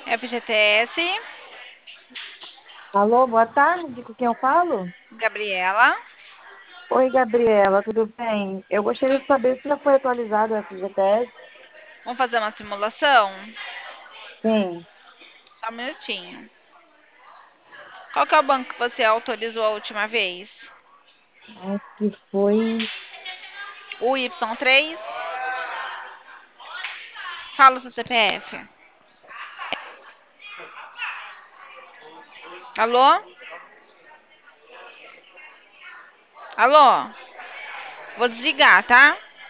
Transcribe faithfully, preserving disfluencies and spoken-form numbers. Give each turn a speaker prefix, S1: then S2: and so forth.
S1: F G T S,
S2: Alô, boa tarde, com quem eu falo?
S1: Gabriela.
S2: Oi, Gabriela, tudo bem? Eu gostaria de saber se já foi atualizado o F G T S.
S1: Vamos fazer uma simulação?
S2: Sim,
S1: Só um minutinho. Qual que é o banco que você autorizou a última vez?
S2: acho que foi.
S1: O Y três. Fala o seu C P F. Alô? Alô? Vou desligar, tá?